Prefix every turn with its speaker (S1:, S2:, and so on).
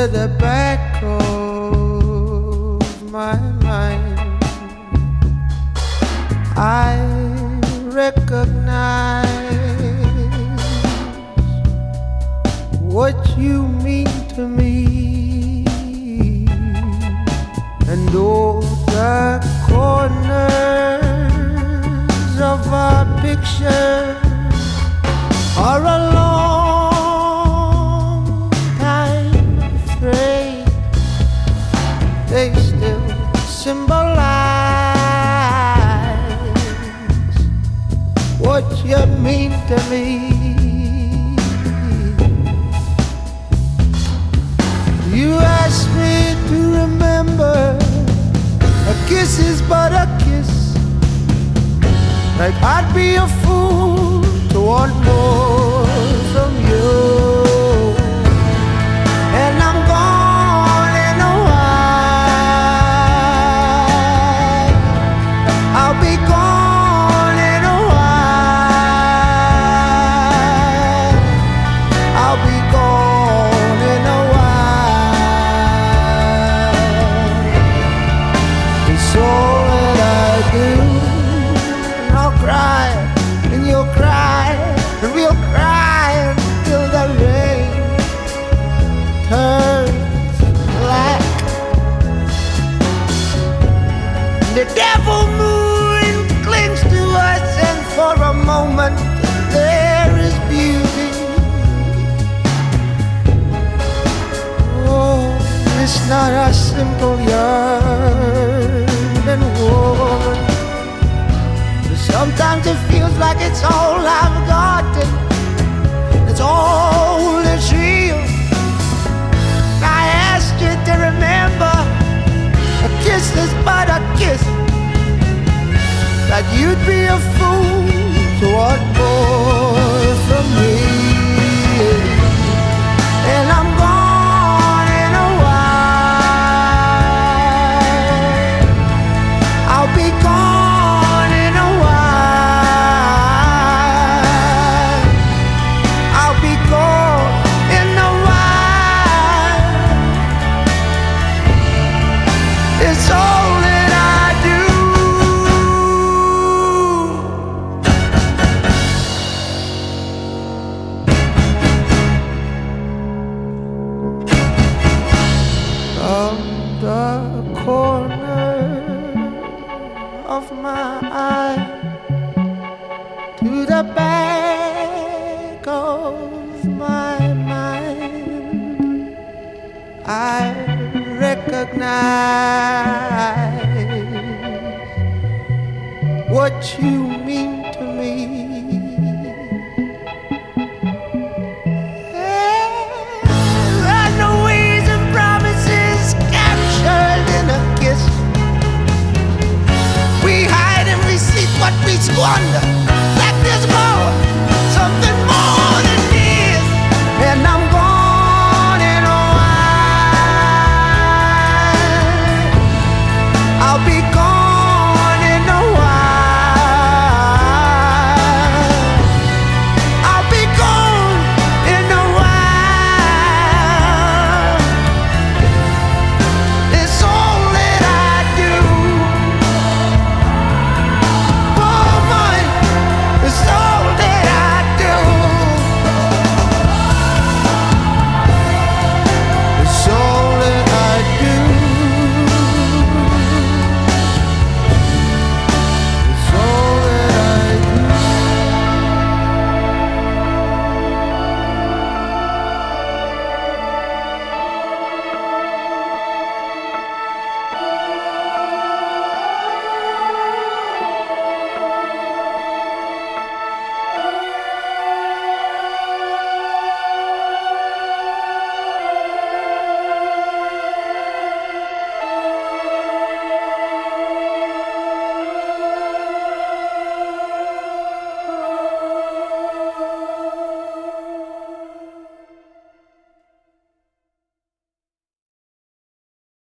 S1: the back of my mind. I recognize what you mean to me, and all the corners of our picture are a long time afraid. They still symbolize what you mean to me. You asked me to remember a kiss is but a kiss, like I'd be a fool to want more from you. And I'm gone in a while. I'll be gone in a while. I'll be gone in a while. It's all that I do. And I'll cry, and you'll cry, and we'll cry until the rain turns black. The devil moon clings to us, and for a moment there is beauty. Oh, it's not a simple yearning woman. Sometimes it feels like it's all I've got, and it's all that's real. I asked you to remember a kiss is but a kiss, that you'd be a fool to want more from me. And I'm gone in a while. I'll be gone in a while. I'll be gone in a while. It's all that I do. From the corner of my eye to the back of my mind, I recognize what you